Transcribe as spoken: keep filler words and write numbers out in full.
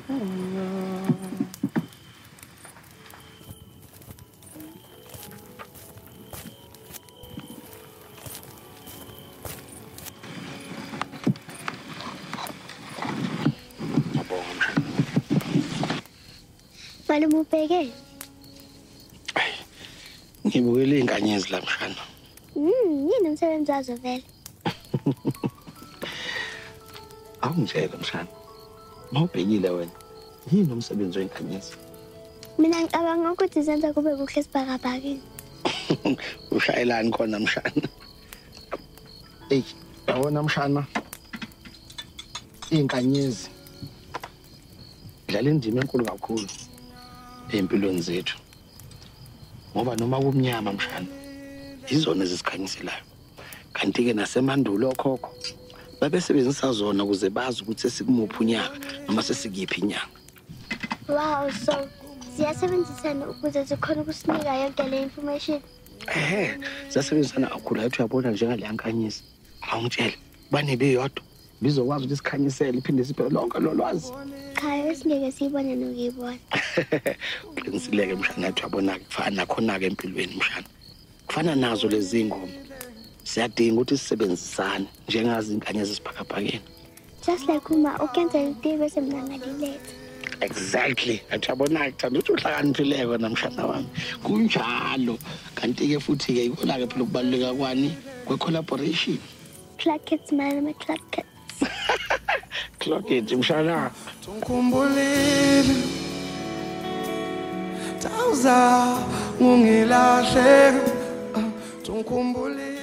Mali mubheke? Ngibukele inkanyezi la mshana. Mm, yini umsebenzi wazo vele? Awungitshela mshana. Mawubhekile wena. Yini umsebenzi wenkanyezi? Mina ngicabanga ukuthi zenza kube kuhle sibhakabhakeni. Ushayelani khona mshana? Ey, yabona mshana. Inkanyezi dlala indima enkulu kakhulu empilweni zethu. Ngoba noma kumnyama mshana izona ezisikhanyiselayo. Kanti ke nasemandulo okhokho babesebenzisa zona ukuze bazi ukuthi sikumuphi unyaka noma sesikiphi inyanga. Wow, so siyasebenzisana ukuze zikhona ukusinika yonke le information. Eh, siyasebenzisana kakhulu athi uyabona njengale nkanyezi. Awungitshela bane beyodwa bizokwazi ukuthi sikhanyisele iphinde siphe lonke lo lwazi. Khaya esingeke siyibone nokuyibona. Qinisileke mshana athi uyabona kufana khona ke empilweni mshana. Kufana nazo lezi ngoma. Siyadinga ukuthi sisebenzisane njengazi inkanyezi esiphakaphakeni. Just like uma ukwenza into bese mina ngaliletha. Exactly. Athi uyabona ngithanda ukuthi uhlakaniphile wena mshana wami. Kunjalo. Kanti ke futhi ke ikona ke phela ukubaluleka kwani kwe collaboration. Clock kids man, clock kids. Clock it mshana. Ngikhumbulile Tawuza ungilahle Ngikhumbulile